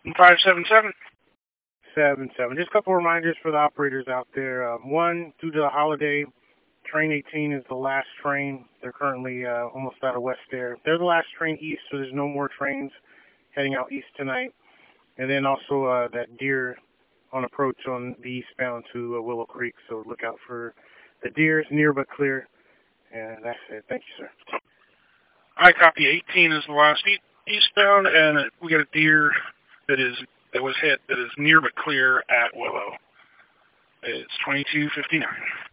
577. 77. Just a couple reminders for the operators out there. One, due to the holiday, Train 18 is the last train. They're currently almost out of West Air. They're the last train east, so there's no more trains heading out east tonight. And then also that deer on approach on the eastbound to Willow Creek, so look out for the deer. It's near but clear. And that's it. Thank you, sir. I copy. 18 is the last eastbound, and we got a deer that was hit that is near but clear at Willow. It's 22:59.